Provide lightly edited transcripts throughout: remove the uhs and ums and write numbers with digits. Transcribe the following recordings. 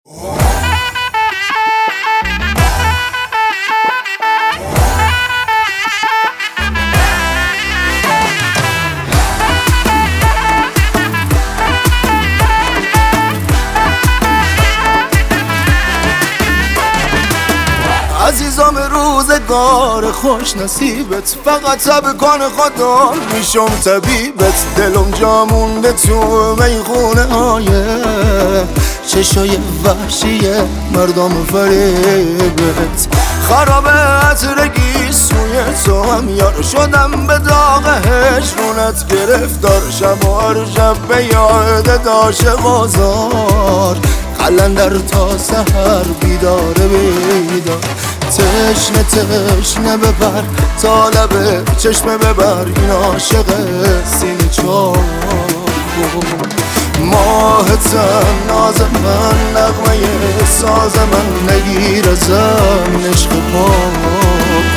عزیزم روزگار خوش نصیبت، فقط تب کن خدا میشم طبیبت. دلم جا مونده تو میخونه های چشای وحشی مردم فریبت. خرابه عطرگی سوی تو هم یار شدم، به داغ هجرونت گرفتار. شب و هر شب به یاد داشت بازار، قلندر تا سحر بیدار بیدار. تشنه تشنه ببر تا لب چشمه ببر، این عاشق سینه چاک. ماهتم ناز من، نغمه ساز من، نگیر ازم عشق پاک.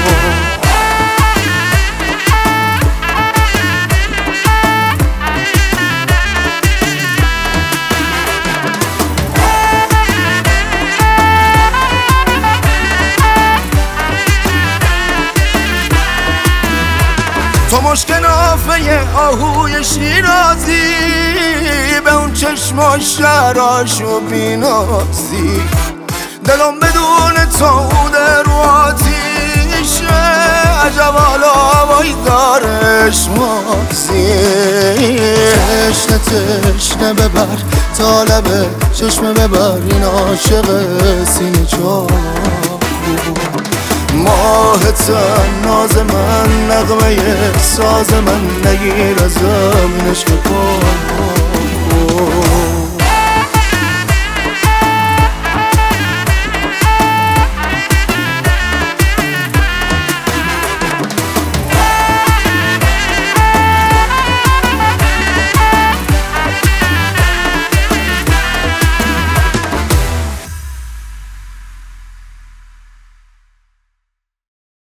تو مشکنافه آهوی شیرازی، به اون چشماش شراشو بینازی. دلم بدون تو در رو آتیشه، عجب حالا هوایی دارش مازی. تشنه تشنه ببر تا لب چشمه ببر، این عاشق سینه چاک. ماهتم ناز من، نغمه ساز من، نگیر ازم عشق پاک.